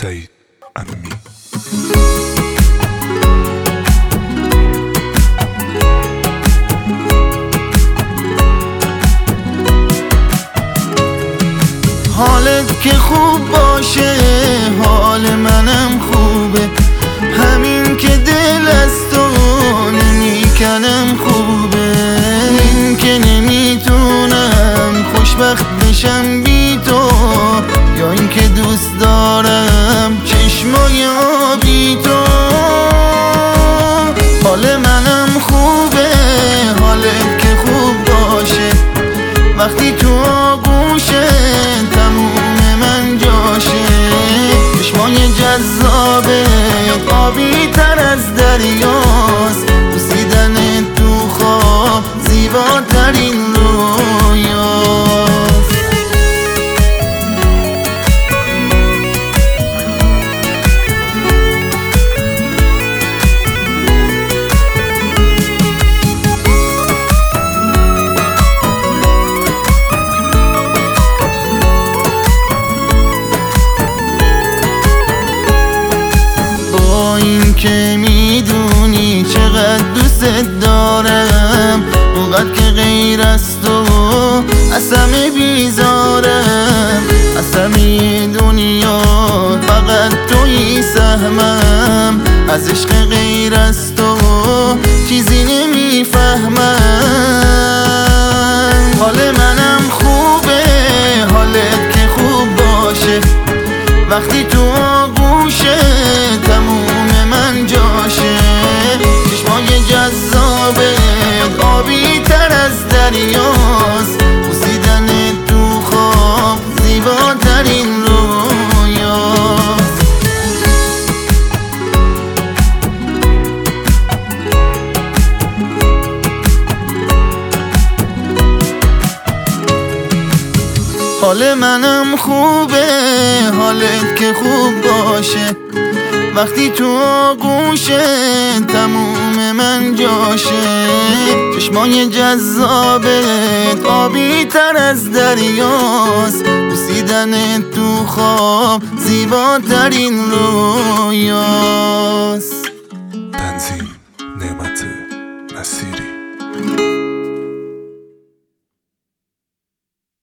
سعید امامی. حالت که خوب باشه حال منم خوبه، همین که دل از تو نمیکنم خوبه. این که نمیتونم خوشبخت بشم بی تو، یا این که دوست دارم چشمای آبی تو. حال منم خوبه، حالت که خوب باشه، وقتی تو آغوشه تموم من جاشه. چشمای جذابه آبی تر از دریاست، بوسیدن تو خواب زیباترین رویاست. این که میدونی چقدر دوست دارم، اونقدر که غیر از تو از همه بیزارم. از همه دنیا فقط توی سهمم، از عشق غیر از تو چیزی نمیفهمم. حال منم خوبه، حالت که خوب باشه، وقتی تو آغوشه تموم من جاشه. چشمای جذابه آبی تر از دریاست، بوسیدن تو خواب زیباترین رویاست. حال منم خوبه، حالت که خوب باشه، وقتی تو آغوشه تموم من جاشه. چشمای جذابت آبی تر از دریاست، بوسیدن تو خواب زیباترین رویاست. تنظیم نعمت نصیری.